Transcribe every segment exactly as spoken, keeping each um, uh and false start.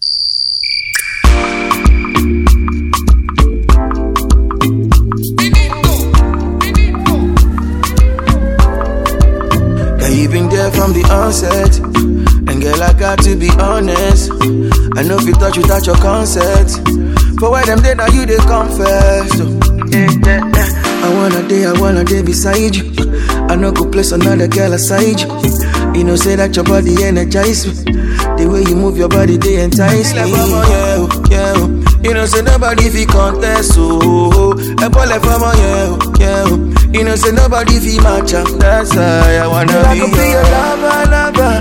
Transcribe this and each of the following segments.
You've been there from the onset, and girl, I got to be honest. I know if you touch, you touch your consent. For why them day now you they confess. So, yeah, yeah, yeah. I wanna day, I wanna day beside you. I know go place another girl aside you. You know say that your body energize me. The way you move your body, they entice me. Like, mama, yeah, yeah. You know say nobody fi contest, so I ball like mama, yeah, yeah. You know say nobody fi match up. That's why I wanna I be, I be your lover, lover,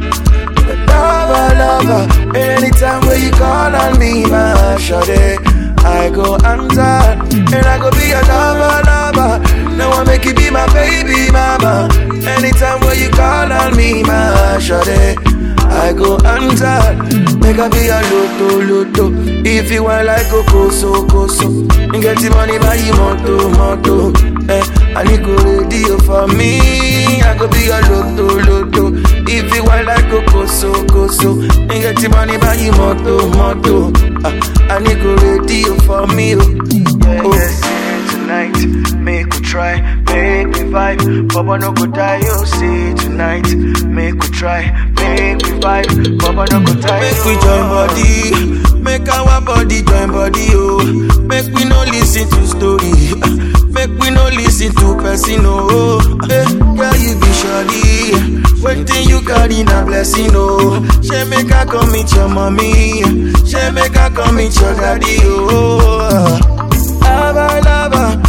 lover, lover. Anytime when you call on me, my shawty, I go answer, and I go be your lover, lover. Now I make you be my baby mama. Anytime when you call on me, my shawty, I go answer. Make I be a loto, loto. If you want like a koso, koso. You get the money by you moto, moto. Eh, I need go ready for me. I go be a loto, loto. If you want like a koso, koso. You get the money by you moto, moto. Uh, I need go ready for me. Oh, yeah, oh. Yes, yeah, tonight. Make we try, make we vibe. Papa no go die, you see tonight. Make we try, make we vibe. Papa no go die. Make we join body, make our body join body, oh. Make we no listen to story, make we no listen to person, oh. Hey, girl you be shawty, waiting you carry na blessing, oh. She make her come meet your mommy, she make her come meet your daddy, oh. Lava, lava.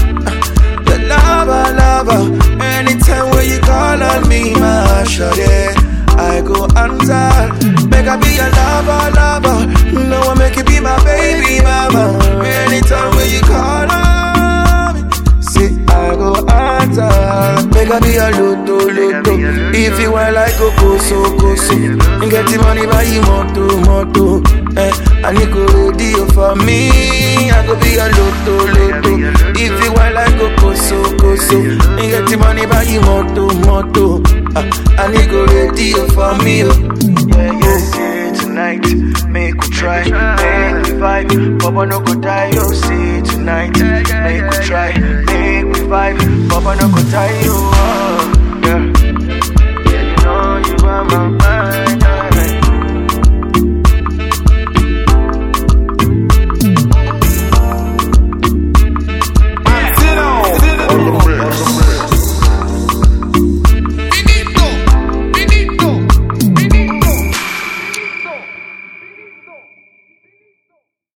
Lover, lover, anytime when you call on me, my shawty, I go answer. Make I be your lover, lover. No one make you be my baby mama. Anytime when you call on me, say I go answer. Make I be your loto, loto. If you want like a koso, koso. You get the money by you moto, moto. Eh, I need go ready for me. I go be your loto, loto. If you want like a koso, koso. You get the money by you moto, moto. Uh, I need go ready for me. Oh. Yeah, yes, yeah, tonight. Make we try, make we vibe. Papa no go die, you see tonight. Make we try, make we vibe. Papa no go die, you. Oh.